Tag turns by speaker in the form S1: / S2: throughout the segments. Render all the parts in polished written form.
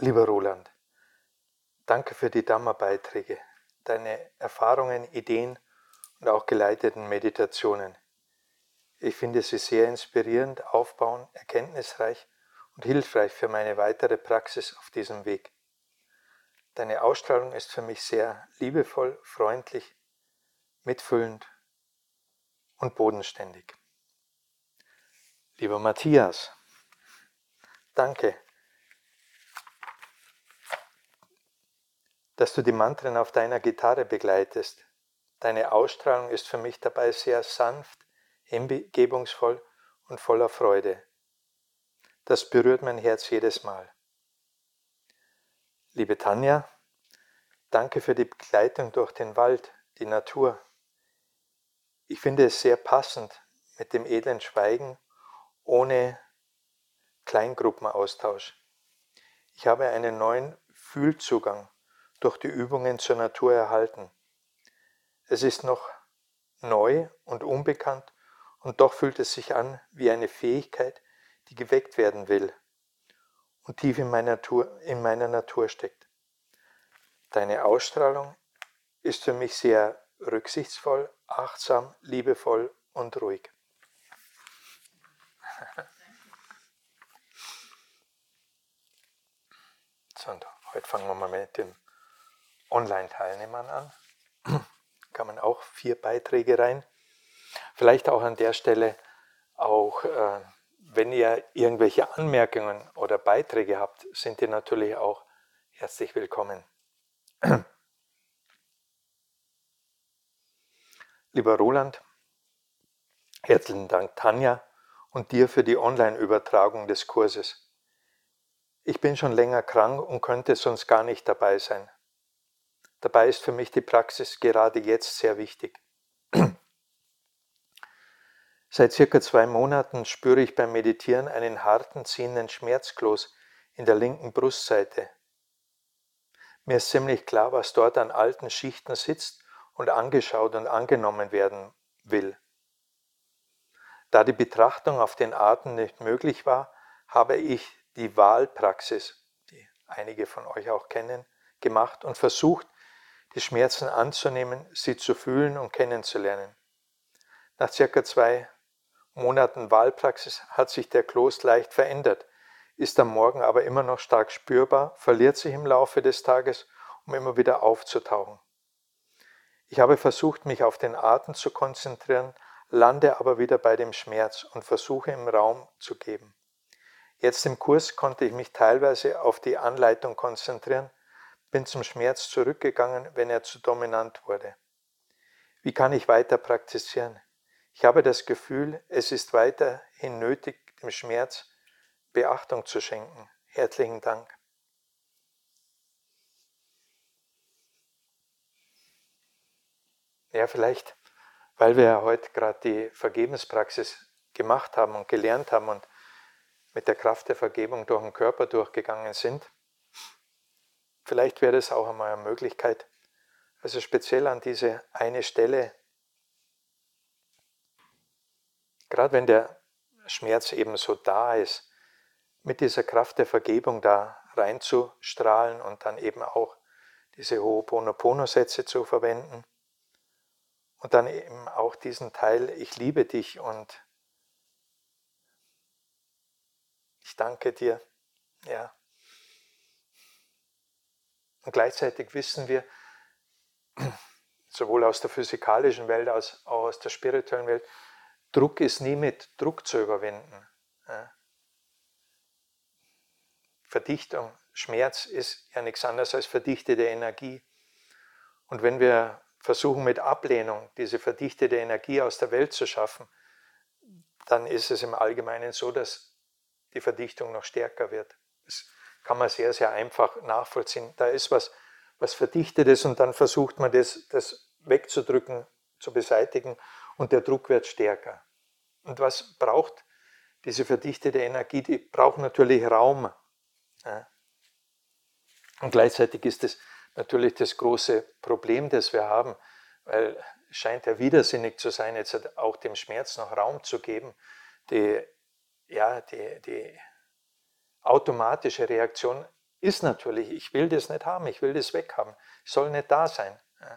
S1: Lieber Roland, danke für die Dhamma-Beiträge, deine Erfahrungen, Ideen und auch geleiteten Meditationen. Ich finde sie sehr inspirierend, aufbauend, erkenntnisreich und hilfreich für meine weitere Praxis auf diesem Weg. Deine Ausstrahlung ist für mich sehr liebevoll, freundlich, mitfühlend und bodenständig. Lieber Matthias, danke, dass du die Mantren auf deiner Gitarre begleitest. Deine Ausstrahlung ist für mich dabei sehr sanft, hingebungsvoll und voller Freude. Das berührt mein Herz jedes Mal. Liebe Tanja, danke für die Begleitung durch den Wald, die Natur. Ich finde es sehr passend mit dem edlen Schweigen ohne Kleingruppenaustausch. Ich habe einen neuen Fühlzugang durch die Übungen zur Natur erhalten. Es ist noch neu und unbekannt und doch fühlt es sich an wie eine Fähigkeit, die geweckt werden will und tief in meiner Natur steckt. Deine Ausstrahlung ist für mich sehr rücksichtsvoll, achtsam, liebevoll und ruhig. So, und heute fangen wir mal mit den Online-Teilnehmern an. Kann man auch 4 Beiträge rein. Vielleicht auch an der Stelle auch, wenn ihr irgendwelche Anmerkungen oder Beiträge habt, sind die natürlich auch herzlich willkommen. Lieber Roland, herzlichen Dank Tanja und dir für die Online-Übertragung des Kurses. Ich bin schon länger krank und könnte sonst gar nicht dabei sein. Dabei ist für mich die Praxis gerade jetzt sehr wichtig. Seit circa 2 Monaten spüre ich beim Meditieren einen harten, ziehenden Schmerzkloß in der linken Brustseite. Mir ist ziemlich klar, was dort an alten Schichten sitzt und angeschaut und angenommen werden will. Da die Betrachtung auf den Atem nicht möglich war, habe ich die Wahlpraxis, die einige von euch auch kennen, gemacht und versucht, die Schmerzen anzunehmen, sie zu fühlen und kennenzulernen. Nach circa 2 Monaten Wahlpraxis hat sich der Kloß leicht verändert, ist am Morgen aber immer noch stark spürbar, verliert sich im Laufe des Tages, um immer wieder aufzutauchen. Ich habe versucht, mich auf den Atem zu konzentrieren, lande aber wieder bei dem Schmerz und versuche im Raum zu geben. Jetzt im Kurs konnte ich mich teilweise auf die Anleitung konzentrieren, bin zum Schmerz zurückgegangen, wenn er zu dominant wurde. Wie kann ich weiter praktizieren? Ich habe das Gefühl, es ist weiterhin nötig, dem Schmerz Beachtung zu schenken. Herzlichen Dank. Ja, vielleicht, weil wir ja heute gerade die Vergebenspraxis gemacht haben und gelernt haben und mit der Kraft der Vergebung durch den Körper durchgegangen sind. Vielleicht wäre es auch einmal eine Möglichkeit, also speziell an diese eine Stelle, gerade wenn der Schmerz eben so da ist, mit dieser Kraft der Vergebung da reinzustrahlen und dann eben auch diese Ho'oponopono-Sätze zu verwenden und dann eben auch diesen Teil, ich liebe dich und ich danke dir, ja. Und gleichzeitig wissen wir, sowohl aus der physikalischen Welt als auch aus der spirituellen Welt, Druck ist nie mit Druck zu überwinden. Ja. Verdichtung, Schmerz ist ja nichts anderes als verdichtete Energie. Und wenn wir versuchen mit Ablehnung diese verdichtete Energie aus der Welt zu schaffen, dann ist es im Allgemeinen so, dass die Verdichtung noch stärker wird. Das kann man sehr, sehr einfach nachvollziehen. Da ist was Verdichtetes und dann versucht man das wegzudrücken, zu beseitigen und der Druck wird stärker. Und was braucht diese verdichtete Energie? Die braucht natürlich Raum. Ja. Und gleichzeitig ist es natürlich das große Problem, das wir haben, weil es scheint ja widersinnig zu sein, jetzt auch dem Schmerz noch Raum zu geben. Die automatische Reaktion ist natürlich, ich will das nicht haben, ich will das weghaben, soll nicht da sein. Ja.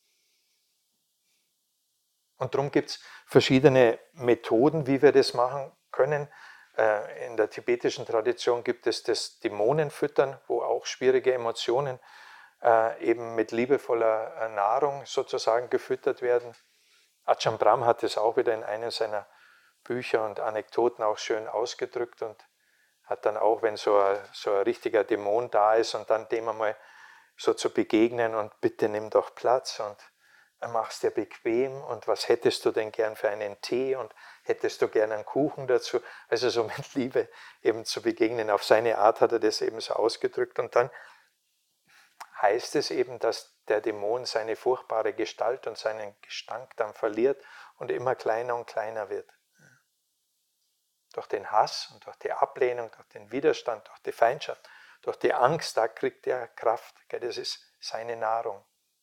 S1: Und darum gibt es verschiedene Methoden, wie wir das machen können. In der tibetischen Tradition gibt es das Dämonenfüttern, wo auch schwierige Emotionen eben mit liebevoller Nahrung sozusagen gefüttert werden. Ajahn Brahm hat es auch wieder in einem seiner Bücher und Anekdoten auch schön ausgedrückt und hat dann auch, wenn so ein richtiger Dämon da ist und dann dem einmal so zu begegnen und bitte nimm doch Platz und mach's dir bequem und was hättest du denn gern für einen Tee und hättest du gern einen Kuchen dazu? Also so mit Liebe eben zu begegnen. Auf seine Art hat er das eben so ausgedrückt und dann heißt es eben, dass der Dämon seine furchtbare Gestalt und seinen Gestank dann verliert und immer kleiner und kleiner wird. Durch den Hass und durch die Ablehnung, durch den Widerstand, durch die Feindschaft, durch die Angst, da kriegt er Kraft. Das ist seine Nahrung.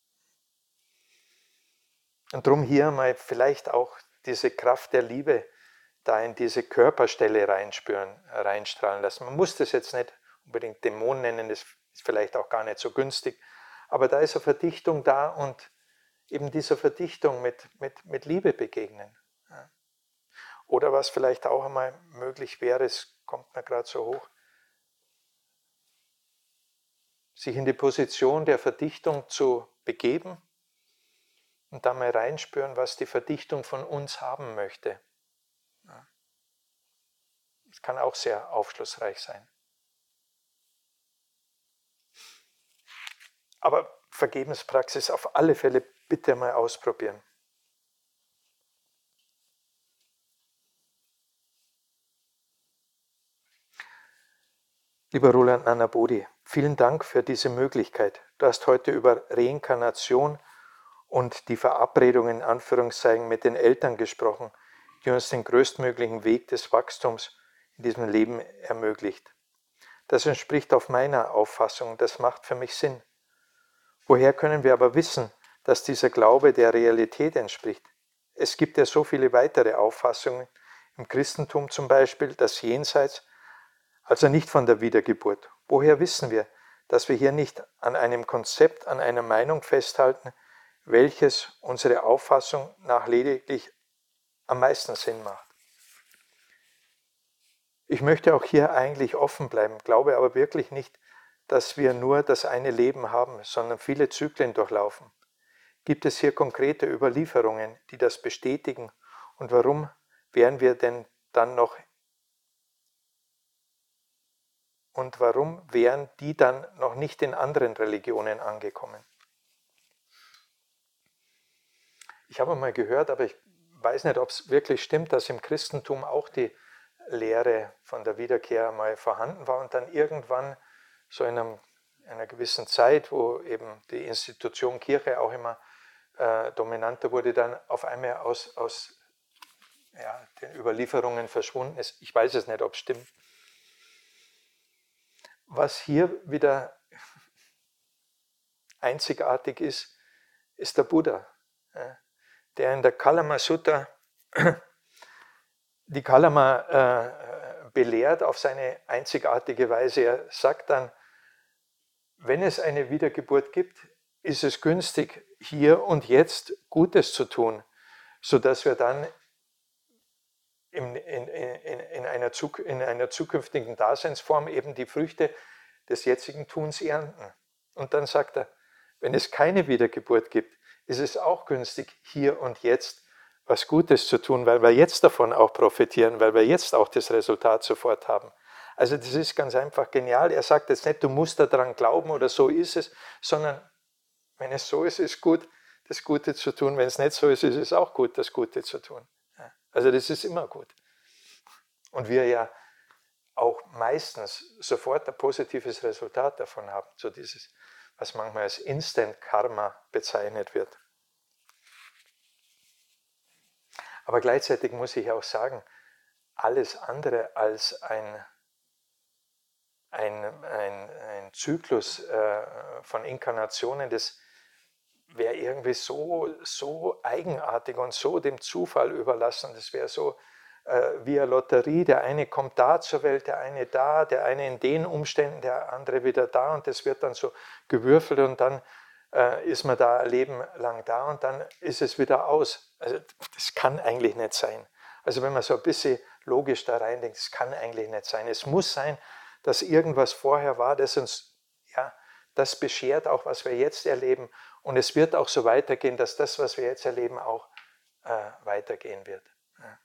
S1: Und darum hier mal vielleicht auch diese Kraft der Liebe da in diese Körperstelle reinstrahlen lassen. Man muss das jetzt nicht unbedingt Dämon nennen, das ist vielleicht auch gar nicht so günstig, aber da ist eine Verdichtung da und eben dieser Verdichtung mit Liebe begegnen. Oder was vielleicht auch einmal möglich wäre, es kommt mir gerade so hoch, sich in die Position der Verdichtung zu begeben und da mal reinspüren, was die Verdichtung von uns haben möchte. Das kann auch sehr aufschlussreich sein. Aber Vergebenspraxis auf alle Fälle bitte mal ausprobieren. Lieber Roland Nanabodhi, vielen Dank für diese Möglichkeit. Du hast heute über Reinkarnation und die Verabredungen in Anführungszeichen mit den Eltern gesprochen, die uns den größtmöglichen Weg des Wachstums in diesem Leben ermöglicht. Das entspricht auf meiner Auffassung, das macht für mich Sinn. Woher können wir aber wissen, dass dieser Glaube der Realität entspricht? Es gibt ja so viele weitere Auffassungen, im Christentum zum Beispiel, das Jenseits, also nicht von der Wiedergeburt. Woher wissen wir, dass wir hier nicht an einem Konzept, an einer Meinung festhalten, welches unsere Auffassung nach lediglich am meisten Sinn macht? Ich möchte auch hier eigentlich offen bleiben, glaube aber wirklich nicht, dass wir nur das eine Leben haben, sondern viele Zyklen durchlaufen. Gibt es hier konkrete Überlieferungen, die das bestätigen? Und warum wären wir denn dann noch und warum wären die dann noch nicht in anderen Religionen angekommen? Ich habe mal gehört, aber ich weiß nicht, ob es wirklich stimmt, dass im Christentum auch die Lehre von der Wiederkehr mal vorhanden war und dann irgendwann so in einer gewissen Zeit, wo eben die Institution Kirche auch immer dominanter wurde, dann auf einmal aus den Überlieferungen verschwunden ist. Ich weiß es nicht, ob es stimmt. Was hier wieder einzigartig ist, ist der Buddha, der in der Kalama Sutta die Kalama belehrt auf seine einzigartige Weise. Er sagt dann, wenn es eine Wiedergeburt gibt, ist es günstig, hier und jetzt Gutes zu tun, sodass wir dann in einer zukünftigen Daseinsform eben die Früchte des jetzigen Tuns ernten. Und dann sagt er, wenn es keine Wiedergeburt gibt, ist es auch günstig, hier und jetzt was Gutes zu tun, weil wir jetzt davon auch profitieren, weil wir jetzt auch das Resultat sofort haben. Also das ist ganz einfach genial. Er sagt jetzt nicht, du musst daran glauben oder so ist es, sondern wenn es so ist, ist gut, das Gute zu tun. Wenn es nicht so ist, ist es auch gut, das Gute zu tun. Also das ist immer gut. Und wir ja auch meistens sofort ein positives Resultat davon haben. So dieses, was manchmal als Instant Karma bezeichnet wird. Aber gleichzeitig muss ich auch sagen, alles andere als ein Zyklus von Inkarnationen, das wäre irgendwie so eigenartig und so dem Zufall überlassen, das wäre so via Lotterie. Der eine kommt da zur Welt, der eine da, der eine in den Umständen, der andere wieder da. Und das wird dann so gewürfelt und dann ist man da ein Leben lang da und dann ist es wieder aus. Also das kann eigentlich nicht sein. Also wenn man so ein bisschen logisch da reindenkt, das kann eigentlich nicht sein. Es muss sein, dass irgendwas vorher war, das uns, ja, das beschert auch, was wir jetzt erleben. Und es wird auch so weitergehen, dass das, was wir jetzt erleben, auch weitergehen wird. Ja.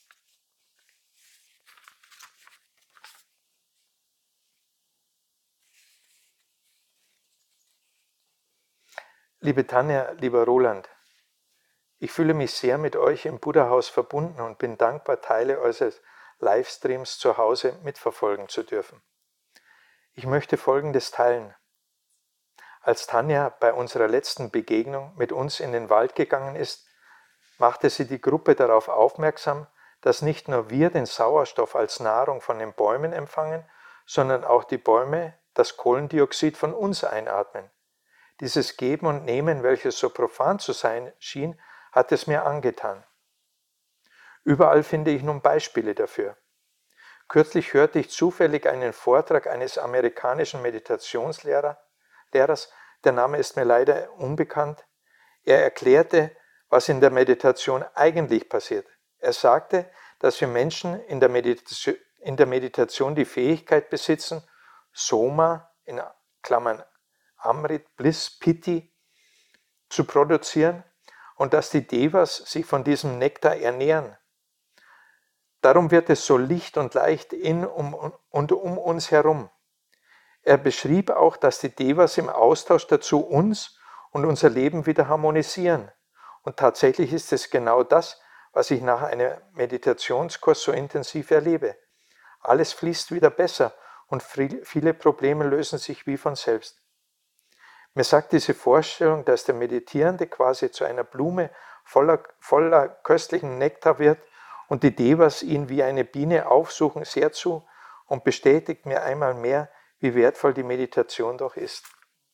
S1: Liebe Tanja, lieber Roland, ich fühle mich sehr mit euch im Buddha-Haus verbunden und bin dankbar, Teile eures Livestreams zu Hause mitverfolgen zu dürfen. Ich möchte Folgendes teilen. Als Tanja bei unserer letzten Begegnung mit uns in den Wald gegangen ist, machte sie die Gruppe darauf aufmerksam, dass nicht nur wir den Sauerstoff als Nahrung von den Bäumen empfangen, sondern auch die Bäume das Kohlendioxid von uns einatmen. Dieses Geben und Nehmen, welches so profan zu sein schien, hat es mir angetan. Überall finde ich nun Beispiele dafür. Kürzlich hörte ich zufällig einen Vortrag eines amerikanischen Meditationslehrers, der Name ist mir leider unbekannt. Er erklärte, was in der Meditation eigentlich passiert. Er sagte, dass wir Menschen in der Meditation die Fähigkeit besitzen, Soma, in Klammern Amrit, Bliss, Piti, zu produzieren und dass die Devas sich von diesem Nektar ernähren. Darum wird es so licht und leicht in und um uns herum. Er beschrieb auch, dass die Devas im Austausch dazu uns und unser Leben wieder harmonisieren. Und tatsächlich ist es genau das, was ich nach einem Meditationskurs so intensiv erlebe. Alles fließt wieder besser und viele Probleme lösen sich wie von selbst. Mir sagt diese Vorstellung, dass der Meditierende quasi zu einer Blume voller köstlichen Nektar wird und die Devas ihn wie eine Biene aufsuchen, sehr zu und bestätigt mir einmal mehr, wie wertvoll die Meditation doch ist.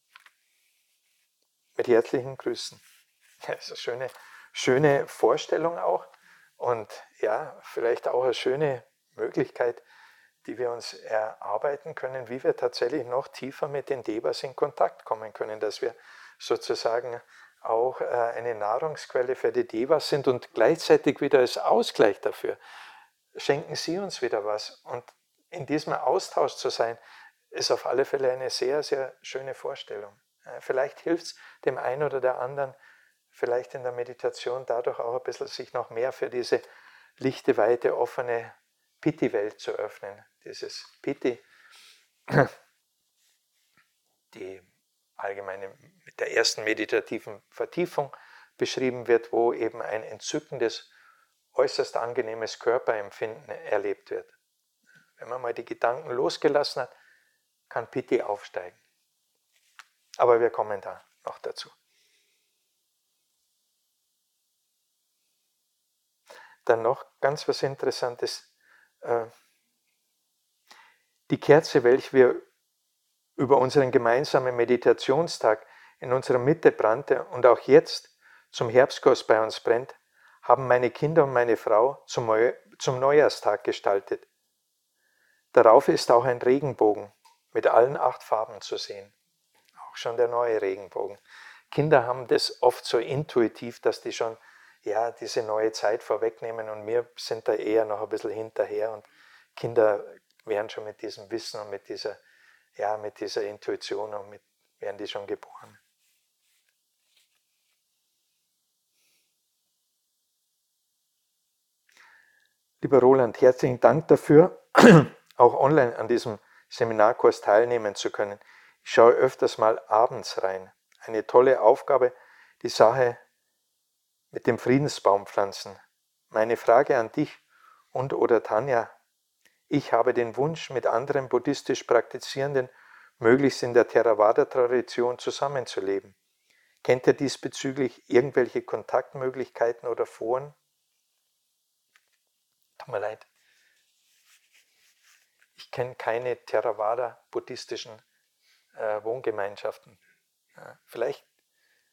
S1: Mit herzlichen Grüßen. Ja, das ist eine schöne Vorstellung auch und ja, vielleicht auch eine schöne Möglichkeit, die wir uns erarbeiten können, wie wir tatsächlich noch tiefer mit den Devas in Kontakt kommen können, dass wir sozusagen auch eine Nahrungsquelle für die Devas sind und gleichzeitig wieder als Ausgleich dafür schenken sie uns wieder was. Und in diesem Austausch zu sein, ist auf alle Fälle eine sehr, sehr schöne Vorstellung. Vielleicht hilft es dem einen oder der anderen, vielleicht in der Meditation dadurch auch ein bisschen sich noch mehr für diese lichte, weite, offene Piti-Welt zu öffnen. Dieses Piti, die allgemeine mit der ersten meditativen Vertiefung beschrieben wird, wo eben ein entzückendes, äußerst angenehmes Körperempfinden erlebt wird. Wenn man mal die Gedanken losgelassen hat, kann Piti aufsteigen. Aber wir kommen da noch dazu. Dann noch ganz was Interessantes. Die Kerze, welche wir über unseren gemeinsamen Meditationstag in unserer Mitte brannte und auch jetzt zum Herbstkurs bei uns brennt, haben meine Kinder und meine Frau zum Neujahrstag gestaltet. Darauf ist auch ein Regenbogen mit allen 8 Farben zu sehen. Auch schon der neue Regenbogen. Kinder haben das oft so intuitiv, dass die schon diese neue Zeit vorwegnehmen und wir sind da eher noch ein bisschen hinterher und Kinder werden schon mit diesem Wissen und mit dieser Intuition und werden die schon geboren. Lieber Roland, herzlichen Dank dafür, auch online an diesem Seminarkurs teilnehmen zu können. Ich schaue öfters mal abends rein. Eine tolle Aufgabe, die Sache mit dem Friedensbaum pflanzen. Meine Frage an dich und oder Tanja: Ich habe den Wunsch, mit anderen buddhistisch Praktizierenden möglichst in der Theravada-Tradition zusammenzuleben. Kennt ihr diesbezüglich irgendwelche Kontaktmöglichkeiten oder Foren? Tut mir leid. Ich kenne keine Theravada-buddhistischen Wohngemeinschaften. Vielleicht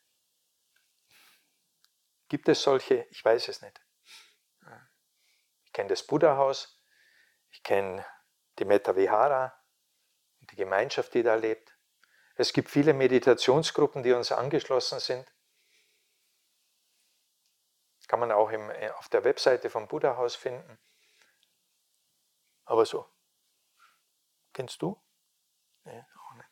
S1: gibt es solche, ich weiß es nicht. Ich kenne das Buddha-Haus, ich kenne die Metta Vihara, die Gemeinschaft, die da lebt. Es gibt viele Meditationsgruppen, die uns angeschlossen sind. Kann man auch auf der Webseite vom Buddha-Haus finden. Aber so. Kennst du? Nee, auch nicht.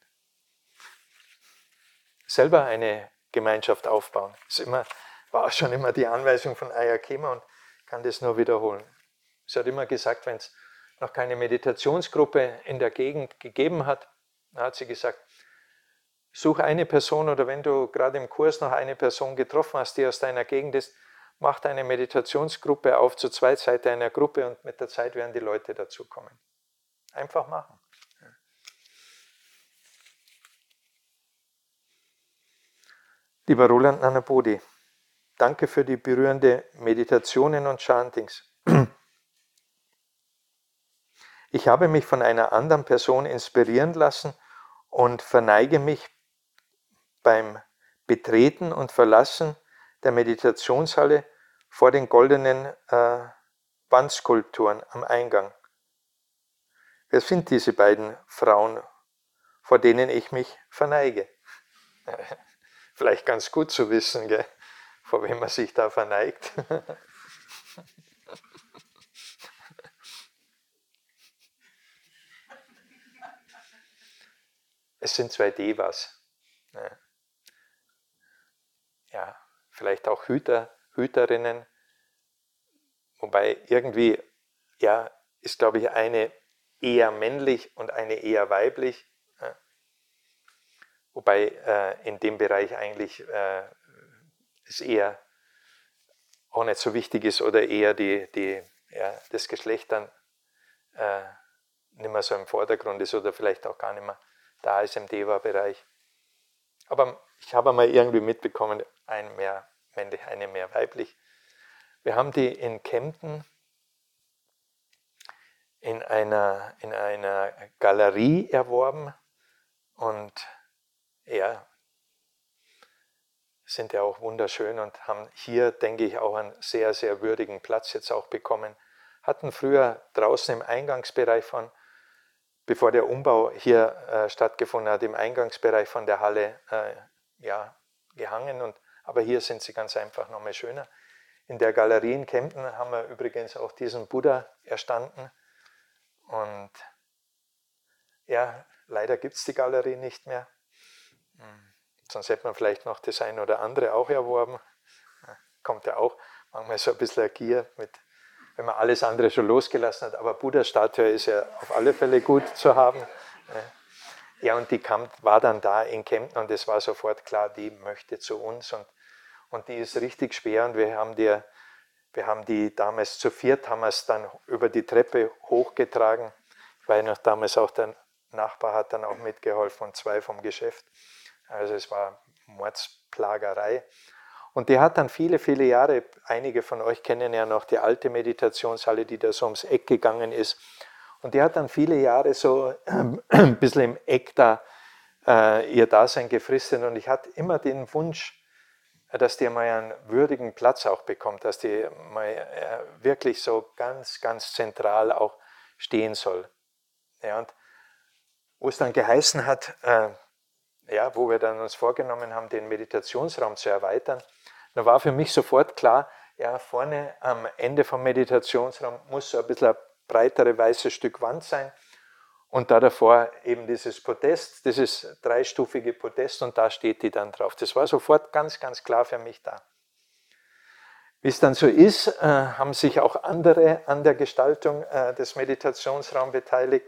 S1: Selber eine Gemeinschaft aufbauen. War schon immer die Anweisung von Ayya Khema und kann das nur wiederholen. Sie hat immer gesagt, wenn es noch keine Meditationsgruppe in der Gegend gegeben hat, dann hat sie gesagt, such eine Person oder wenn du gerade im Kurs noch eine Person getroffen hast, die aus deiner Gegend ist, mach eine Meditationsgruppe auf, zu zweit seid ihr einer Gruppe und mit der Zeit werden die Leute dazukommen. Einfach machen. Lieber Roland Nanabodhi, danke für die berührende Meditationen und Chantings. Ich habe mich von einer anderen Person inspirieren lassen und verneige mich beim Betreten und Verlassen der Meditationshalle vor den goldenen Wandskulpturen am Eingang. Wer sind diese beiden Frauen, vor denen ich mich verneige? Vielleicht ganz gut zu wissen, gell? Vor wem man sich da verneigt. Es sind zwei Devas. Ja, vielleicht auch Hüterinnen. Wobei irgendwie, ja, ist glaube ich eine eher männlich und eine eher weiblich. Wobei in dem Bereich eigentlich es eher auch nicht so wichtig ist oder eher das Geschlecht dann nicht mehr so im Vordergrund ist oder vielleicht auch gar nicht mehr da ist im Deva-Bereich. Aber ich habe mal irgendwie mitbekommen, eine mehr männlich, eine mehr weiblich. Wir haben die in Kempten in einer Galerie erworben und ja, sind ja auch wunderschön und haben hier, denke ich, auch einen sehr, sehr würdigen Platz jetzt auch bekommen. Hatten früher draußen im Eingangsbereich bevor der Umbau hier stattgefunden hat, im Eingangsbereich von der Halle gehangen. Aber hier sind sie ganz einfach nochmal schöner. In der Galerie in Kempten haben wir übrigens auch diesen Buddha erstanden. Und ja, leider gibt es die Galerie nicht mehr. Sonst hätte man vielleicht noch das eine oder andere auch erworben. Kommt ja auch manchmal so ein bisschen Gier, wenn man alles andere schon losgelassen hat. Aber Buddha-Statue ist ja auf alle Fälle gut zu haben. Ja, und die war dann da in Kempten und es war sofort klar, die möchte zu uns. Und die ist richtig schwer und wir haben die damals zu viert, haben wir es dann über die Treppe hochgetragen. Ich weiß noch, damals auch der Nachbar hat dann auch mitgeholfen und 2 vom Geschäft. Also es war Mordsplagerei. Und die hat dann viele, viele Jahre, einige von euch kennen ja noch die alte Meditationshalle, die da so ums Eck gegangen ist. Und die hat dann viele Jahre so ein bisschen im Eck da ihr Dasein gefristet. Und ich hatte immer den Wunsch, dass die mal einen würdigen Platz auch bekommt, dass die mal wirklich so ganz, ganz zentral auch stehen soll. Ja, und wo es dann geheißen hat, wo wir dann uns vorgenommen haben, den Meditationsraum zu erweitern, da war für mich sofort klar, ja, vorne am Ende vom Meditationsraum muss so ein bisschen ein breitere weißes Stück Wand sein und da davor eben dieses Podest, dieses dreistufige Podest und da steht die dann drauf. Das war sofort ganz, ganz klar für mich da. Wie es dann so ist, haben sich auch andere an der Gestaltung des Meditationsraums beteiligt.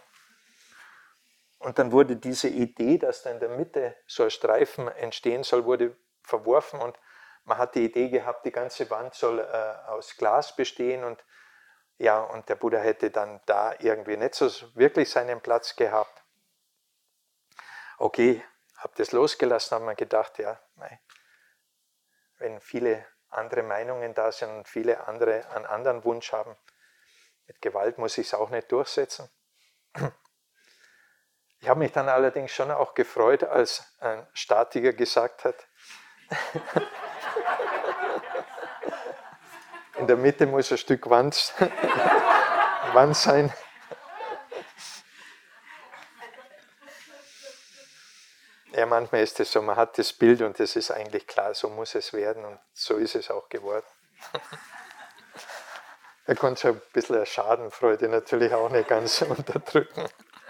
S1: Und dann wurde diese Idee, dass da in der Mitte so ein Streifen entstehen soll, wurde verworfen und man hat die Idee gehabt, die ganze Wand soll aus Glas bestehen und der Buddha hätte dann da irgendwie nicht so wirklich seinen Platz gehabt. Okay, habe das losgelassen, habe mir gedacht, ja, wenn viele andere Meinungen da sind und viele andere einen anderen Wunsch haben, mit Gewalt muss ich es auch nicht durchsetzen. Ich habe mich dann allerdings schon auch gefreut, als ein Statiker gesagt hat, In der Mitte muss ein Stück Wand, Wand sein. Ja, manchmal ist es so, man hat das Bild und es ist eigentlich klar, so muss es werden und so ist es auch geworden. Er konnte schon ein bisschen Schadenfreude natürlich auch nicht ganz unterdrücken.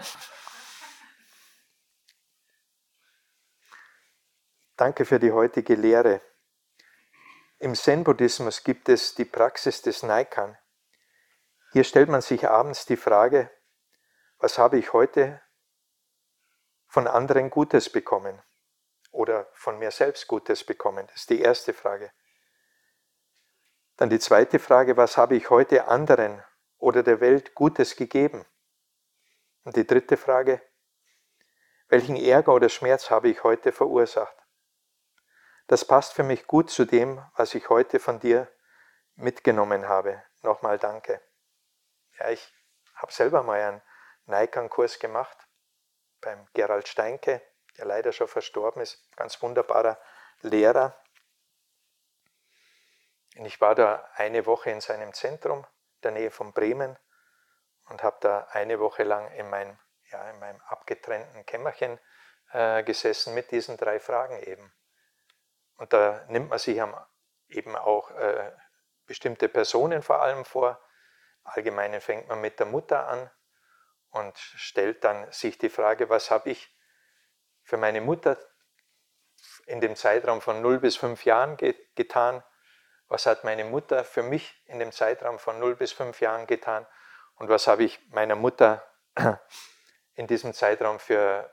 S1: Danke für die heutige Lehre. Im Zen-Buddhismus gibt es die Praxis des Naikan. Hier stellt man sich abends die Frage, was habe ich heute von anderen Gutes bekommen oder von mir selbst Gutes bekommen? Das ist die erste Frage. Dann die zweite Frage, was habe ich heute anderen oder der Welt Gutes gegeben? Und die dritte Frage, welchen Ärger oder Schmerz habe ich heute verursacht? Das passt für mich gut zu dem, was ich heute von dir mitgenommen habe. Nochmal danke. Ja, ich habe selber mal einen Naikan-Kurs gemacht beim Gerald Steinke, der leider schon verstorben ist. Ganz wunderbarer Lehrer. Und ich war da eine Woche in seinem Zentrum, in der Nähe von Bremen, und habe da eine Woche lang in meinem abgetrennten Kämmerchen gesessen mit diesen 3 Fragen eben. Und da nimmt man sich eben auch bestimmte Personen vor allem vor. Allgemein fängt man mit der Mutter an und stellt dann sich die Frage, was habe ich für meine Mutter in dem Zeitraum von 0 bis 5 Jahren getan? Was hat meine Mutter für mich in dem Zeitraum von 0 bis 5 Jahren getan? Und was habe ich meiner Mutter in diesem Zeitraum für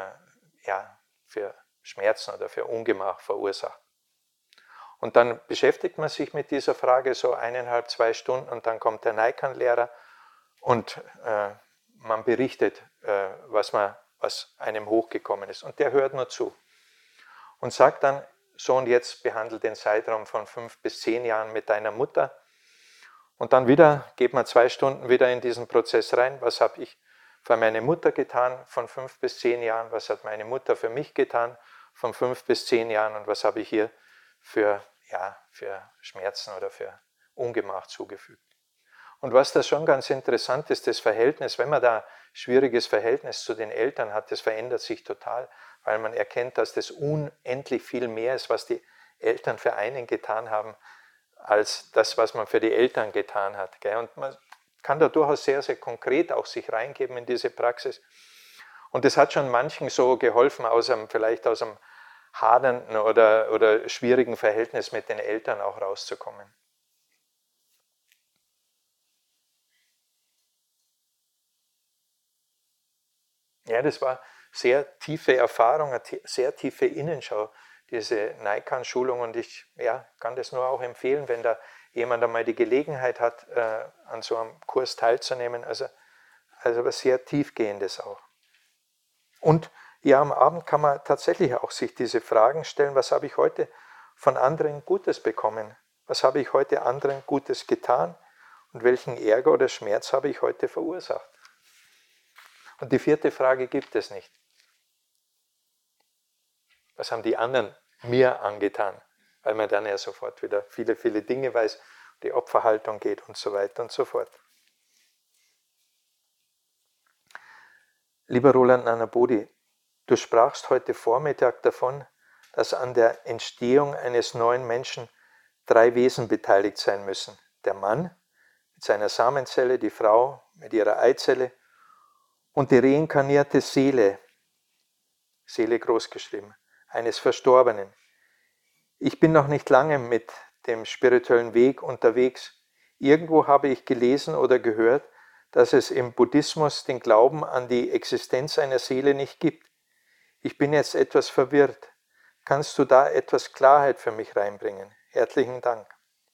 S1: Schmerzen oder für Ungemach verursacht? Und dann beschäftigt man sich mit dieser Frage so 1,5, 2 Stunden und dann kommt der Naikan-Lehrer und man berichtet, was einem hochgekommen ist. Und der hört nur zu und sagt dann, so und jetzt behandelt den Zeitraum von 5 bis 10 Jahren mit deiner Mutter. Und dann geht man 2 Stunden wieder in diesen Prozess rein. Was habe ich für meine Mutter getan von 5 bis 10 Jahren? Was hat meine Mutter für mich getan von 5 bis 10 Jahren? Und was habe ich hier für Schmerzen oder für Ungemach zugefügt? Und was da schon ganz interessant ist, das Verhältnis, wenn man da ein schwieriges Verhältnis zu den Eltern hat, das verändert sich total, weil man erkennt, dass das unendlich viel mehr ist, was die Eltern für einen getan haben, als das, was man für die Eltern getan hat. Und man kann da durchaus sehr, sehr konkret auch sich reingeben in diese Praxis. Und das hat schon manchen so geholfen, vielleicht aus einem hadernden oder schwierigen Verhältnis mit den Eltern auch rauszukommen. Ja, das war sehr tiefe Erfahrung, eine sehr tiefe Innenschau, diese Naikan-Schulung. Und ich kann das nur auch empfehlen, wenn da jemand einmal die Gelegenheit hat, an so einem Kurs teilzunehmen. Also was sehr Tiefgehendes auch. Und ja, am Abend kann man tatsächlich auch sich diese Fragen stellen, was habe ich heute von anderen Gutes bekommen? Was habe ich heute anderen Gutes getan? Und welchen Ärger oder Schmerz habe ich heute verursacht? Und die 4. Frage gibt es nicht. Was haben die anderen mir angetan? Weil man dann ja sofort wieder viele, viele Dinge weiß, die Opferhaltung geht und so weiter und so fort. Lieber Roland Nanabodhi, du sprachst heute Vormittag davon, dass an der Entstehung eines neuen Menschen 3 Wesen beteiligt sein müssen. Der Mann mit seiner Samenzelle, die Frau mit ihrer Eizelle und die reinkarnierte Seele großgeschrieben, eines Verstorbenen. Ich bin noch nicht lange mit dem spirituellen Weg unterwegs. Irgendwo habe ich gelesen oder gehört, dass es im Buddhismus den Glauben an die Existenz einer Seele nicht gibt. Ich bin jetzt etwas verwirrt. Kannst du da etwas Klarheit für mich reinbringen? Herzlichen Dank.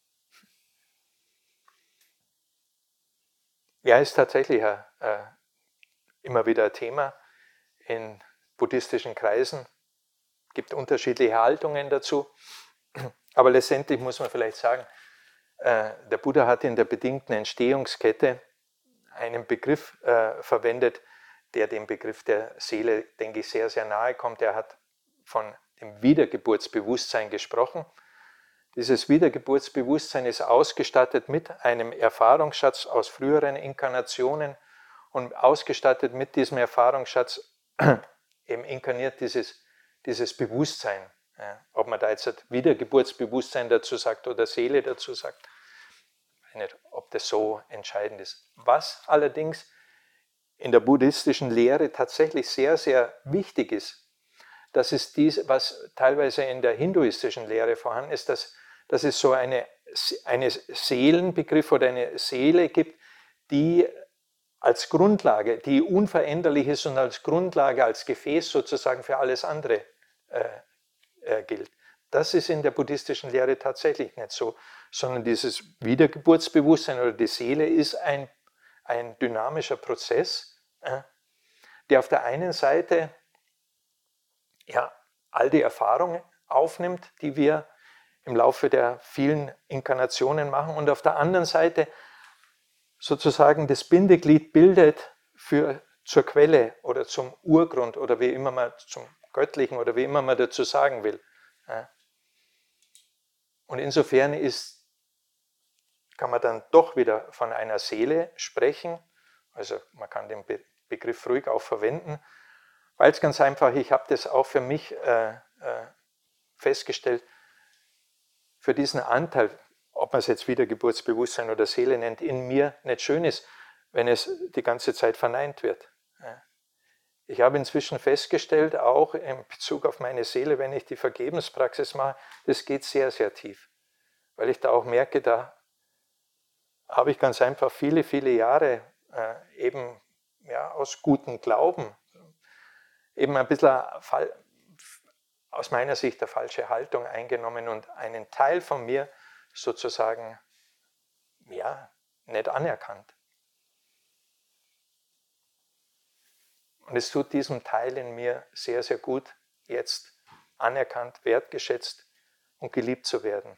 S1: Ja, ist tatsächlich immer wieder ein Thema in buddhistischen Kreisen. Es gibt unterschiedliche Haltungen dazu. Aber letztendlich muss man vielleicht sagen, der Buddha hat in der bedingten Entstehungskette einen Begriff verwendet, der dem Begriff der Seele, denke ich, sehr, sehr nahe kommt. Er hat von dem Wiedergeburtsbewusstsein gesprochen. Dieses Wiedergeburtsbewusstsein ist ausgestattet mit einem Erfahrungsschatz aus früheren Inkarnationen und ausgestattet mit diesem Erfahrungsschatz eben inkarniert dieses Bewusstsein. Ja, ob man da jetzt Wiedergeburtsbewusstsein dazu sagt oder Seele dazu sagt, ich weiß nicht, ob das so entscheidend ist. Was allerdings in der buddhistischen Lehre tatsächlich sehr, sehr wichtig ist, das ist dies, was teilweise in der hinduistischen Lehre vorhanden ist, dass es so eine Seelenbegriff oder eine Seele gibt, die als Grundlage, die unveränderlich ist und als Grundlage, als Gefäß sozusagen für alles andere gilt. Das ist in der buddhistischen Lehre tatsächlich nicht so, sondern dieses Wiedergeburtsbewusstsein oder die Seele ist ein dynamischer Prozess, der auf der einen Seite ja, all die Erfahrungen aufnimmt, die wir im Laufe der vielen Inkarnationen machen und auf der anderen Seite sozusagen das Bindeglied bildet zur Quelle oder zum Urgrund oder wie immer man zum Göttlichen oder wie immer man dazu sagen will. Und insofern kann man dann doch wieder von einer Seele sprechen, also man kann den Begriff ruhig auch verwenden, weil es ganz einfach, ich habe das auch für mich festgestellt, für diesen Anteil, ob man es jetzt Wiedergeburtsbewusstsein oder Seele nennt, in mir nicht schön ist, wenn es die ganze Zeit verneint wird. Ich habe inzwischen festgestellt, auch in Bezug auf meine Seele, wenn ich die Vergebenspraxis mache, das geht sehr, sehr tief. Weil ich da auch merke, da habe ich ganz einfach viele, viele Jahre eben ja, aus gutem Glauben eben ein bisschen aus meiner Sicht eine falsche Haltung eingenommen und einen Teil von mir sozusagen ja, nicht anerkannt. Und es tut diesem Teil in mir sehr, sehr gut, jetzt anerkannt, wertgeschätzt und geliebt zu werden.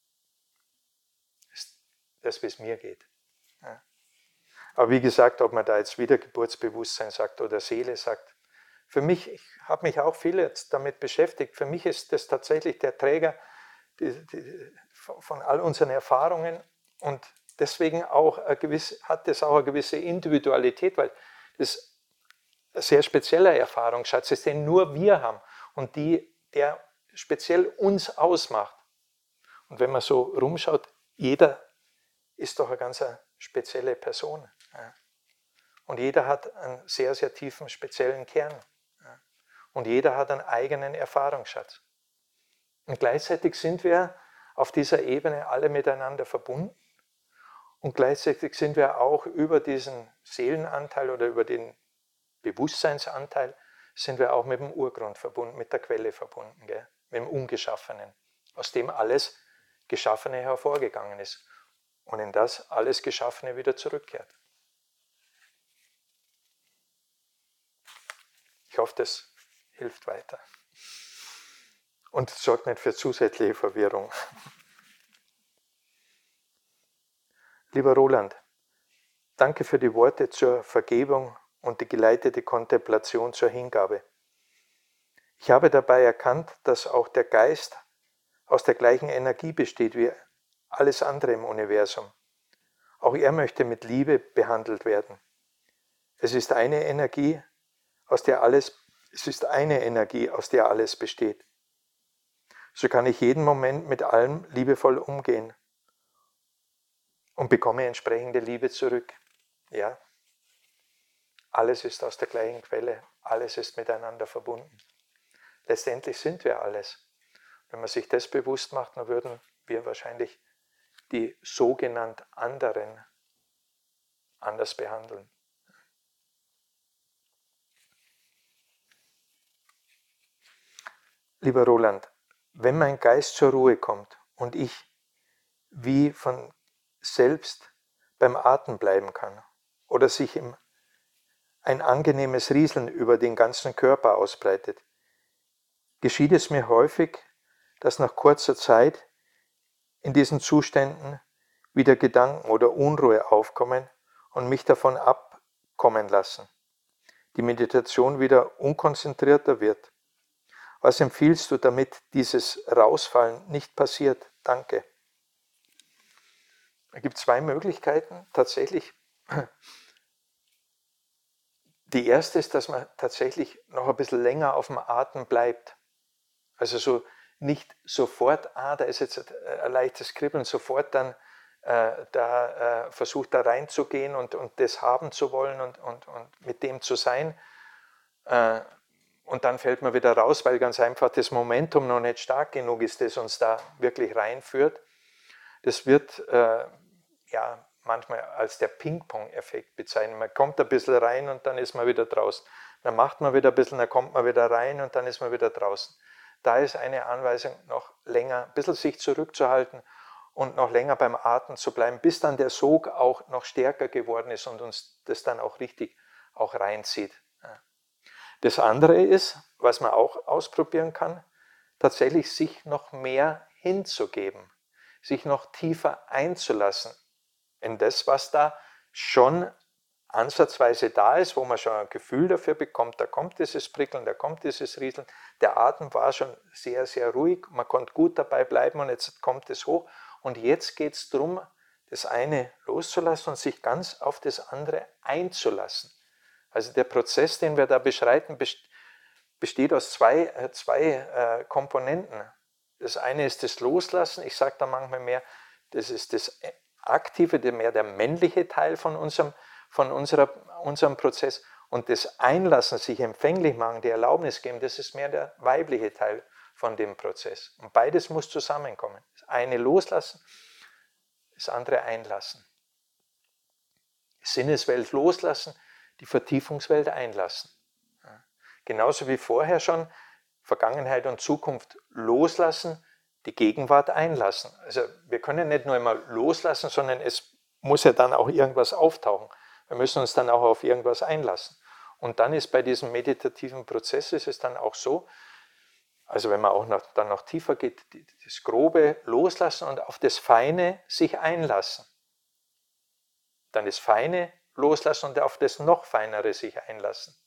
S1: Das, wie es mir geht. Ja. Aber wie gesagt, ob man da jetzt Wiedergeburtsbewusstsein sagt oder Seele sagt, für mich, ich habe mich auch viel jetzt damit beschäftigt, für mich ist das tatsächlich der Träger von all unseren Erfahrungen und deswegen auch hat das auch eine gewisse Individualität, weil das ein sehr spezieller Erfahrungsschatz ist, den nur wir haben und der speziell uns ausmacht. Und wenn man so rumschaut, jeder ist doch eine ganz spezielle Person. Ja. Und jeder hat einen sehr, sehr tiefen, speziellen Kern. Ja. Und jeder hat einen eigenen Erfahrungsschatz. Und gleichzeitig sind wir auf dieser Ebene alle miteinander verbunden. Und gleichzeitig sind wir auch über diesen Seelenanteil oder über den Bewusstseinsanteil, sind wir auch mit dem Urgrund verbunden, mit der Quelle verbunden, gell? Mit dem Ungeschaffenen, aus dem alles Geschaffene hervorgegangen ist. Und in das alles Geschaffene wieder zurückkehrt. Ich hoffe, das hilft weiter. Und sorgt nicht für zusätzliche Verwirrung. Lieber Roland, danke für die Worte zur Vergebung und die geleitete Kontemplation zur Hingabe. Ich habe dabei erkannt, dass auch der Geist aus der gleichen Energie besteht wie alles andere im Universum. Auch er möchte mit Liebe behandelt werden. Es ist eine Energie, aus der alles besteht. So kann ich jeden Moment mit allem liebevoll umgehen und bekomme entsprechende Liebe zurück. Ja, alles ist aus der gleichen Quelle, alles ist miteinander verbunden. Letztendlich sind wir alles. Wenn man sich das bewusst macht, dann würden wir wahrscheinlich die sogenannten anderen anders behandeln. Lieber Roland, wenn mein Geist zur Ruhe kommt und ich wie von selbst beim Atem bleiben kann oder sich ein angenehmes Rieseln über den ganzen Körper ausbreitet, geschieht es mir häufig, dass nach kurzer Zeit in diesen Zuständen wieder Gedanken oder Unruhe aufkommen und mich davon abkommen lassen. Die Meditation wieder unkonzentrierter wird. Was empfiehlst du, damit dieses Rausfallen nicht passiert? Danke. Es gibt zwei Möglichkeiten tatsächlich. Die erste ist, dass man tatsächlich noch ein bisschen länger auf dem Atem bleibt. Also so nicht sofort, da ist jetzt ein leichtes Kribbeln, sofort dann versucht da reinzugehen und das haben zu wollen und mit dem zu sein. Und dann fällt man wieder raus, weil ganz einfach das Momentum noch nicht stark genug ist, das uns da wirklich reinführt. Das wird manchmal als der Ping-Pong-Effekt bezeichnet. Man kommt ein bisschen rein und dann ist man wieder draußen. Dann macht man wieder ein bisschen, dann kommt man wieder rein und dann ist man wieder draußen. Da ist eine Anweisung, noch länger ein bisschen sich zurückzuhalten und noch länger beim Atmen zu bleiben, bis dann der Sog auch noch stärker geworden ist und uns das dann auch richtig auch reinzieht. Das andere ist, was man auch ausprobieren kann, tatsächlich sich noch mehr hinzugeben, sich noch tiefer einzulassen in das, was da schon ansatzweise da ist, wo man schon ein Gefühl dafür bekommt, da kommt dieses Prickeln, da kommt dieses Rieseln, der Atem war schon sehr, sehr ruhig, man konnte gut dabei bleiben und jetzt kommt es hoch und jetzt geht es darum, das eine loszulassen und sich ganz auf das andere einzulassen. Also der Prozess, den wir da beschreiten, besteht aus zwei Komponenten. Das eine ist das Loslassen, ich sage da manchmal mehr, das ist das Aktive, mehr der männliche Teil von unserem Prozess und das Einlassen, sich empfänglich machen, die Erlaubnis geben, das ist mehr der weibliche Teil von dem Prozess. Und beides muss zusammenkommen. Das eine loslassen, das andere einlassen. Die Sinneswelt loslassen, die Vertiefungswelt einlassen. Genauso wie vorher schon, Vergangenheit und Zukunft loslassen, die Gegenwart einlassen. Also wir können nicht nur einmal loslassen, sondern es muss ja dann auch irgendwas auftauchen. Wir müssen uns dann auch auf irgendwas einlassen. Und dann ist bei diesem meditativen Prozess ist es dann auch so, also wenn man auch dann noch tiefer geht, das Grobe loslassen und auf das Feine sich einlassen. Dann das Feine loslassen und auf das noch Feinere sich einlassen.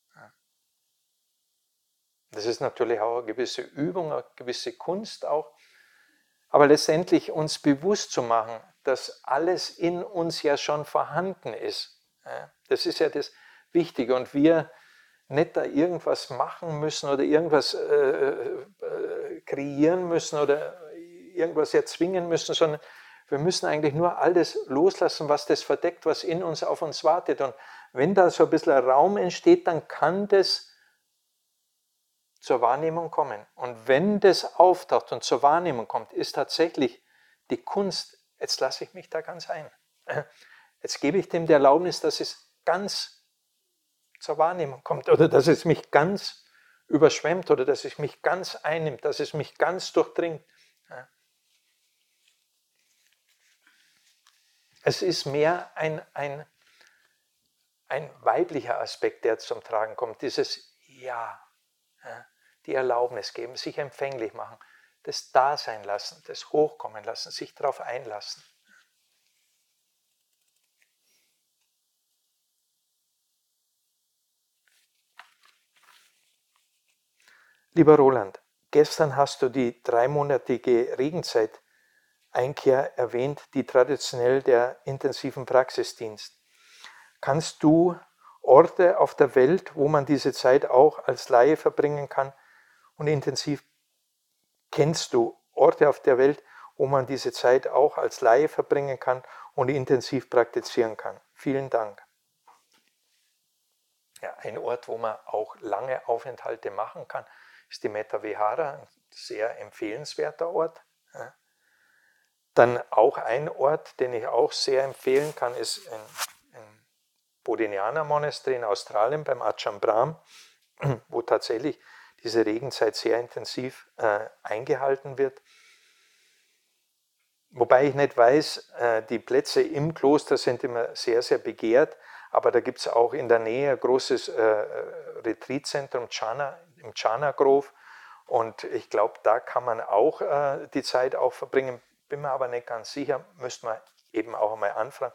S1: Das ist natürlich auch eine gewisse Übung, eine gewisse Kunst auch. Aber letztendlich uns bewusst zu machen, dass alles in uns ja schon vorhanden ist. Das ist ja das Wichtige. Und wir nicht da irgendwas machen müssen oder irgendwas kreieren müssen oder irgendwas erzwingen müssen, sondern wir müssen eigentlich nur alles loslassen, was das verdeckt, was in uns auf uns wartet. Und wenn da so ein bisschen ein Raum entsteht, dann kann das zur Wahrnehmung kommen. Und wenn das auftaucht und zur Wahrnehmung kommt, ist tatsächlich die Kunst, jetzt lasse ich mich da ganz ein. Jetzt gebe ich dem die Erlaubnis, dass es ganz zur Wahrnehmung kommt oder dass es mich ganz überschwemmt oder dass es mich ganz einnimmt, dass es mich ganz durchdringt. Es ist mehr ein weiblicher Aspekt, der zum Tragen kommt, dieses Ja. Die Erlaubnis geben, sich empfänglich machen, das Dasein lassen, das Hochkommen lassen, sich darauf einlassen. Lieber Roland, gestern hast du die 3-monatige Regenzeit-Einkehr erwähnt, die traditionell der intensiven Praxis dient. Kannst du Orte auf der Welt, wo man diese Zeit auch als Laie verbringen kann und intensiv, kennst du Orte auf der Welt, wo man diese Zeit auch als Laie verbringen kann und intensiv praktizieren kann? Vielen Dank. Ja, ein Ort, wo man auch lange Aufenthalte machen kann, ist die Metta Vihara, ein sehr empfehlenswerter Ort. Dann auch ein Ort, den ich auch sehr empfehlen kann, ist ein Bodhinyana Monastery in Australien beim Ajahn Brahm, wo tatsächlich diese Regenzeit sehr intensiv eingehalten wird. Wobei ich nicht weiß, die Plätze im Kloster sind immer sehr, sehr begehrt, aber da gibt es auch in der Nähe ein großes Retreatzentrum im Jhana Grove und ich glaube, da kann man auch die Zeit auch verbringen, bin mir aber nicht ganz sicher, müsste man eben auch einmal anfragen.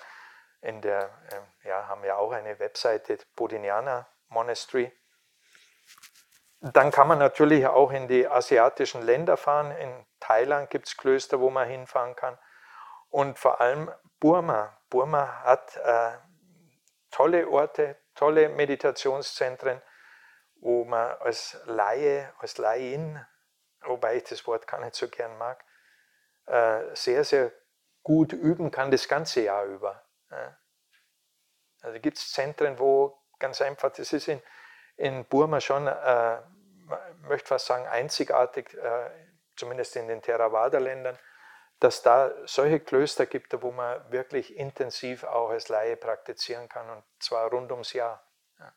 S1: Haben wir auch eine Webseite, Bodhinyana Monastery. Dann kann man natürlich auch in die asiatischen Länder fahren. In Thailand gibt es Klöster, wo man hinfahren kann. Und vor allem Burma. Burma hat tolle Orte, tolle Meditationszentren, wo man als Laie, als Laien, wobei ich das Wort gar nicht so gern mag, sehr, sehr gut üben kann, das ganze Jahr über. Also gibt es Zentren, wo ganz einfach, das ist in Burma schon, man möchte fast sagen, einzigartig, zumindest in den Theravada-Ländern, dass da solche Klöster gibt, wo man wirklich intensiv auch als Laie praktizieren kann, und zwar rund ums Jahr. Ja.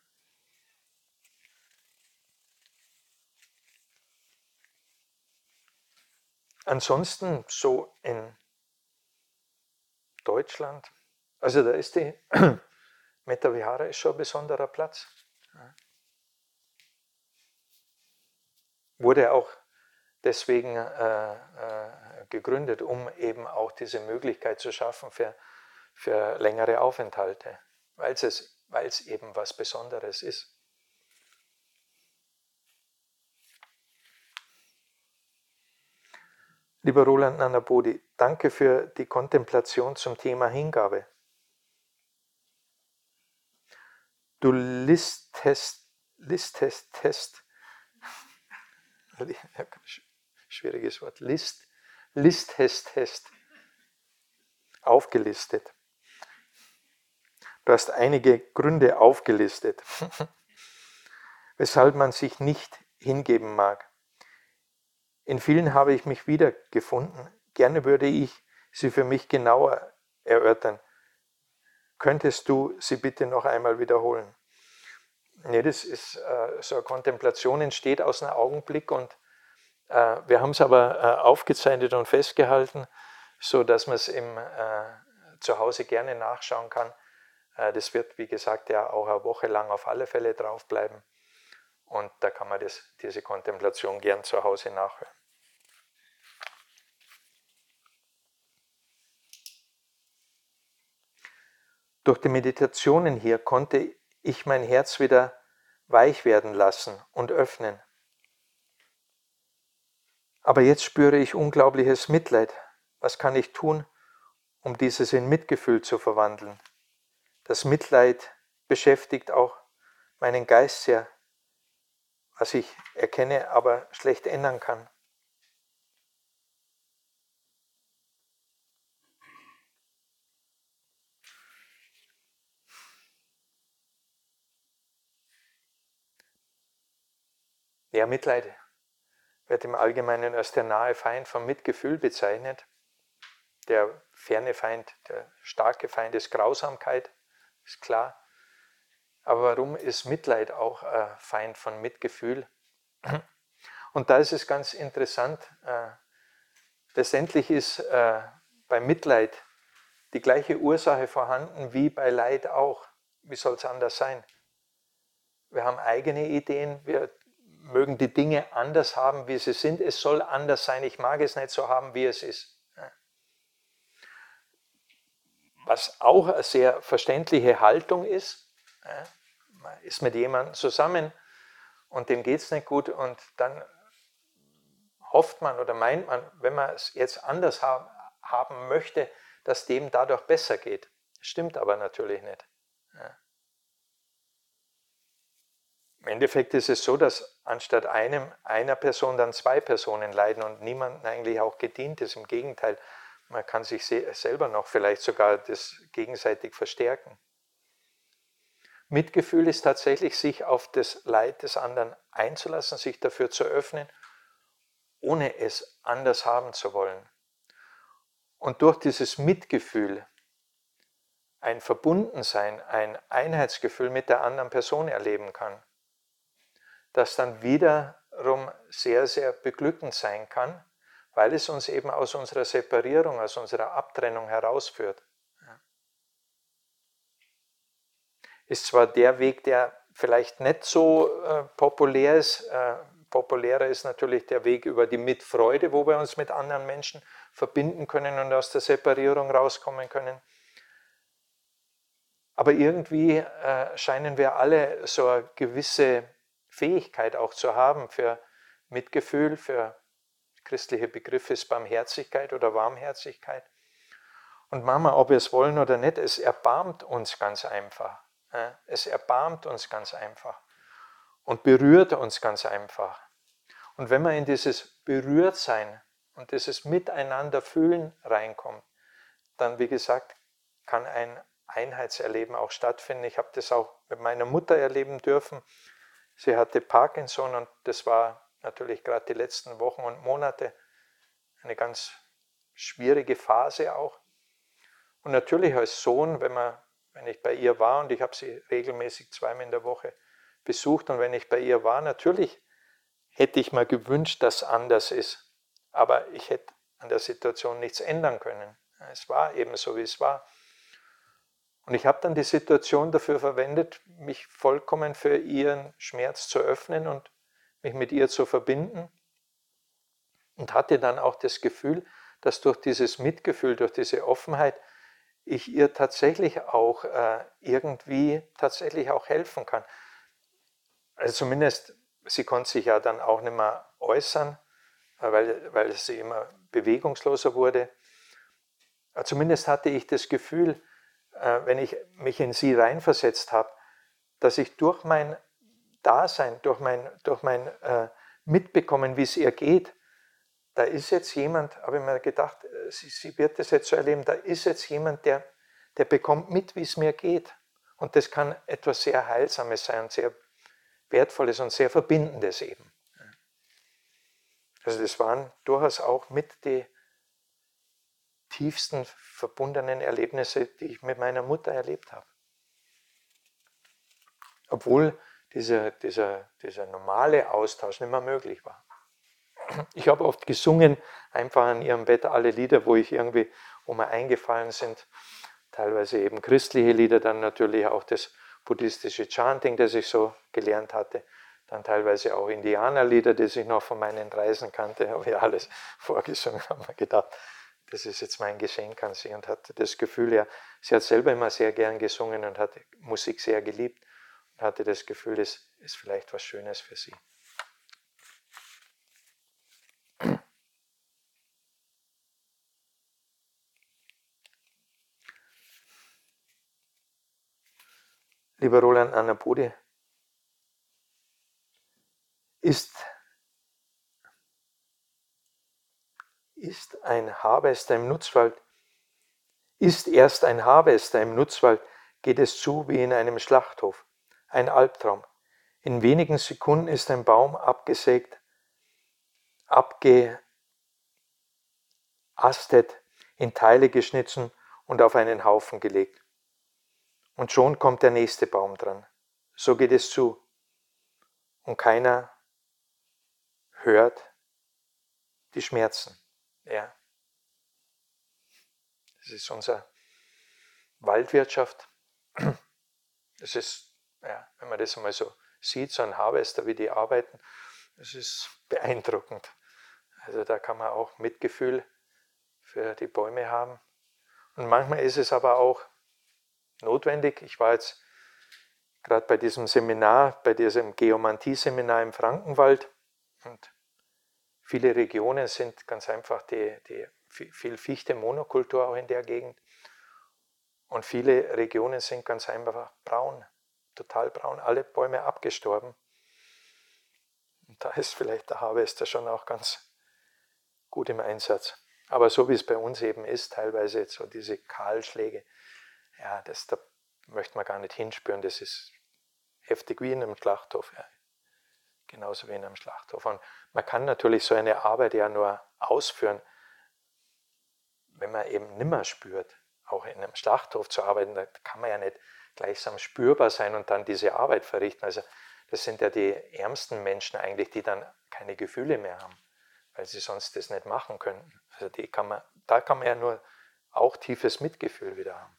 S1: Ansonsten so in Deutschland, also da ist die Metta Vihara ist schon ein besonderer Platz. Ja. Wurde auch deswegen gegründet, um eben auch diese Möglichkeit zu schaffen für längere Aufenthalte, weil es eben was Besonderes ist. Lieber Roland Nanabodhi, danke für die Kontemplation zum Thema Hingabe. Du schwieriges Wort, aufgelistet. Du hast einige Gründe aufgelistet, weshalb man sich nicht hingeben mag. In vielen habe ich mich wiedergefunden. Gerne würde ich sie für mich genauer erörtern. Könntest du sie bitte noch einmal wiederholen? Nee, das ist so eine Kontemplation, entsteht aus einem Augenblick, und wir haben es aber aufgezeichnet und festgehalten, sodass man es zu Hause gerne nachschauen kann. Das wird, wie gesagt, ja auch eine Woche lang auf alle Fälle draufbleiben. Und da kann man diese Kontemplation gern zu Hause nachhören. Durch die Meditationen hier konnte ich mein Herz wieder weich werden lassen und öffnen. Aber jetzt spüre ich unglaubliches Mitleid. Was kann ich tun, um dieses in Mitgefühl zu verwandeln? Das Mitleid beschäftigt auch meinen Geist sehr, was ich erkenne, aber schlecht ändern kann. Ja, Mitleid wird im Allgemeinen als der nahe Feind vom Mitgefühl bezeichnet. Der ferne Feind, der starke Feind ist Grausamkeit, ist klar. Aber warum ist Mitleid auch Feind von Mitgefühl? Und da ist es ganz interessant, letztendlich ist bei Mitleid die gleiche Ursache vorhanden wie bei Leid auch. Wie soll es anders sein? Wir haben eigene Ideen, wir mögen die Dinge anders haben, wie sie sind. Es soll anders sein, ich mag es nicht so haben, wie es ist. Was auch eine sehr verständliche Haltung ist. Man ist mit jemandem zusammen und dem geht es nicht gut, und dann hofft man oder meint man, wenn man es jetzt anders haben möchte, dass dem dadurch besser geht. Stimmt aber natürlich nicht. Im Endeffekt ist es so, dass anstatt einer Person dann zwei Personen leiden und niemandem eigentlich auch gedient ist. Im Gegenteil, man kann sich selber noch vielleicht sogar das gegenseitig verstärken. Mitgefühl ist tatsächlich, sich auf das Leid des anderen einzulassen, sich dafür zu öffnen, ohne es anders haben zu wollen. Und durch dieses Mitgefühl ein Verbundensein, ein Einheitsgefühl mit der anderen Person erleben kann, das dann wiederum sehr, sehr beglückend sein kann, weil es uns eben aus unserer Separierung, aus unserer Abtrennung herausführt. Ist zwar der Weg, der vielleicht nicht so populär ist. Populärer ist natürlich der Weg über die Mitfreude, wo wir uns mit anderen Menschen verbinden können und aus der Separierung rauskommen können. Aber irgendwie scheinen wir alle so eine gewisse Fähigkeit auch zu haben für Mitgefühl, für christliche Begriffe ist Barmherzigkeit oder Warmherzigkeit. Und manchmal, ob wir es wollen oder nicht, es erbarmt uns ganz einfach. Es erbarmt uns ganz einfach und berührt uns ganz einfach. Und wenn man in dieses Berührtsein und dieses Miteinander fühlen reinkommt, dann, wie gesagt, kann ein Einheitserleben auch stattfinden. Ich habe das auch mit meiner Mutter erleben dürfen. Sie hatte Parkinson und das war natürlich gerade die letzten Wochen und Monate eine ganz schwierige Phase auch. Und natürlich als Sohn, wenn ich bei ihr war, und ich habe sie regelmäßig zweimal in der Woche besucht, und wenn ich bei ihr war, natürlich hätte ich mir gewünscht, dass es anders ist. Aber ich hätte an der Situation nichts ändern können. Es war eben so, wie es war. Und ich habe dann die Situation dafür verwendet, mich vollkommen für ihren Schmerz zu öffnen und mich mit ihr zu verbinden. Und hatte dann auch das Gefühl, dass durch dieses Mitgefühl, durch diese Offenheit, ich ihr tatsächlich auch irgendwie tatsächlich auch helfen kann. Also zumindest, sie konnte sich ja dann auch nicht mehr äußern, weil sie immer bewegungsloser wurde. Zumindest hatte ich das Gefühl, wenn ich mich in sie reinversetzt habe, dass ich durch mein Dasein, durch mein Mitbekommen, wie es ihr geht, da ist jetzt jemand, habe ich mir gedacht, sie wird das jetzt so erleben, da ist jetzt jemand, der bekommt mit, wie es mir geht. Und das kann etwas sehr Heilsames sein, sehr Wertvolles und sehr Verbindendes eben. Also das waren durchaus auch mit die tiefsten verbundenen Erlebnisse, die ich mit meiner Mutter erlebt habe. Obwohl dieser normale Austausch nicht mehr möglich war. Ich habe oft gesungen, einfach an ihrem Bett alle Lieder, wo mir eingefallen sind. Teilweise eben christliche Lieder, dann natürlich auch das buddhistische Chanting, das ich so gelernt hatte. Dann teilweise auch Indianerlieder, die ich noch von meinen Reisen kannte, habe ich alles vorgesungen, habe mir gedacht, das ist jetzt mein Geschenk an sie, und hatte das Gefühl, ja, sie hat selber immer sehr gern gesungen und hat Musik sehr geliebt und hatte das Gefühl, es ist vielleicht was Schönes für sie. Lieber Roland Anapodi, ist ein Harvester im Nutzwald, ist erst ein Harvester im Nutzwald, geht es zu wie in einem Schlachthof, ein Albtraum. In wenigen Sekunden ist ein Baum abgesägt, abgeastet, in Teile geschnitten und auf einen Haufen gelegt. Und schon kommt der nächste Baum dran. So geht es zu. Und keiner hört die Schmerzen. Ja. Das ist unsere Waldwirtschaft. Das ist, ja, wenn man das einmal so sieht, so ein Harvester, wie die arbeiten, das ist beeindruckend. Also da kann man auch Mitgefühl für die Bäume haben. Und manchmal ist es aber auch notwendig. Ich war jetzt gerade bei diesem Seminar, bei diesem Geomantie-Seminar im Frankenwald, und viele Regionen sind ganz einfach viel Fichte-Monokultur auch in der Gegend. Und viele Regionen sind ganz einfach braun, total braun, alle Bäume abgestorben. Und da ist vielleicht der Harvester schon auch ganz gut im Einsatz. Aber so wie es bei uns eben ist, teilweise jetzt so diese Kahlschläge, ja, da möchte man gar nicht hinspüren, das ist heftig wie in einem Schlachthof, ja. Genauso wie in einem Schlachthof. Und man kann natürlich so eine Arbeit ja nur ausführen, wenn man eben nimmer spürt. Auch in einem Schlachthof zu arbeiten, da kann man ja nicht gleichsam spürbar sein und dann diese Arbeit verrichten. Also das sind ja die ärmsten Menschen eigentlich, die dann keine Gefühle mehr haben, weil sie sonst das nicht machen könnten. Also da kann man ja nur auch tiefes Mitgefühl wieder haben.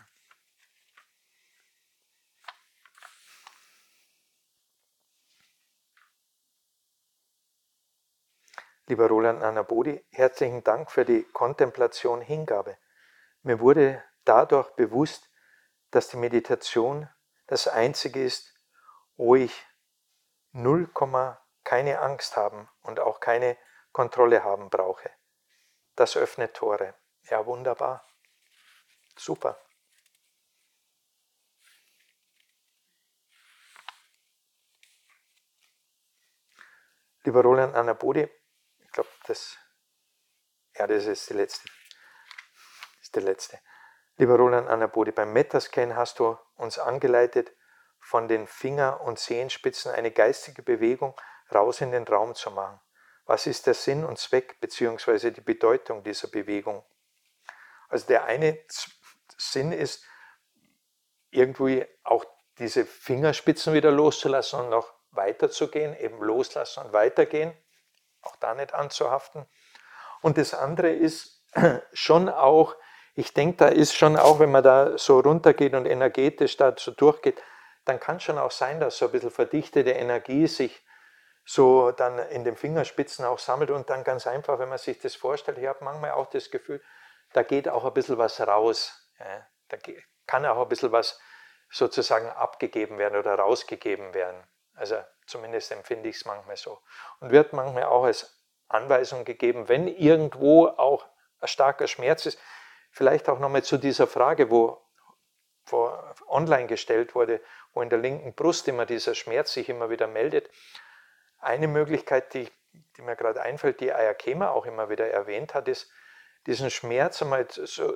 S1: Lieber Roland Anapodi, herzlichen Dank für die Kontemplation Hingabe. Mir wurde dadurch bewusst, dass die Meditation das Einzige ist, wo ich 0, keine Angst haben und auch keine Kontrolle haben brauche. Das öffnet Tore. Ja, wunderbar. Super. Lieber Roland Anabodi, ich glaube, das ist die letzte. Lieber Roland Anabodi, beim Metascan hast du uns angeleitet, von den Finger- und Zehenspitzen eine geistige Bewegung raus in den Raum zu machen. Was ist der Sinn und Zweck bzw. die Bedeutung dieser Bewegung? Also der eine Sinn ist, irgendwie auch diese Fingerspitzen wieder loszulassen und noch weiterzugehen, eben loslassen und weitergehen, auch da nicht anzuhaften. Und das andere ist schon auch, ich denke, da ist schon auch, wenn man da so runtergeht und energetisch da so durchgeht, dann kann schon auch sein, dass so ein bisschen verdichtete Energie sich so dann in den Fingerspitzen auch sammelt und dann ganz einfach, wenn man sich das vorstellt, ich habe manchmal auch das Gefühl, da geht auch ein bisschen was raus. Ja, da kann auch ein bisschen was sozusagen abgegeben werden oder rausgegeben werden. Also zumindest empfinde ich es manchmal so. Und wird manchmal auch als Anweisung gegeben, wenn irgendwo auch ein starker Schmerz ist, vielleicht auch nochmal zu dieser Frage, wo online gestellt wurde, wo in der linken Brust immer dieser Schmerz sich immer wieder meldet. Eine Möglichkeit, die mir gerade einfällt, die Ayakema auch immer wieder erwähnt hat, ist, diesen Schmerz einmal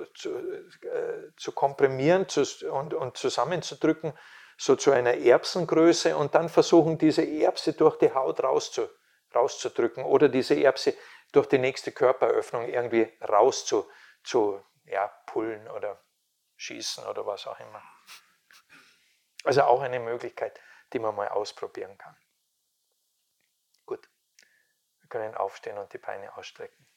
S1: zu komprimieren und zusammenzudrücken, so zu einer Erbsengröße und dann versuchen, diese Erbse durch die Haut rauszudrücken oder diese Erbse durch die nächste Körperöffnung irgendwie pullen oder schießen oder was auch immer. Also auch eine Möglichkeit, die man mal ausprobieren kann. Gut, wir können aufstehen und die Beine ausstrecken.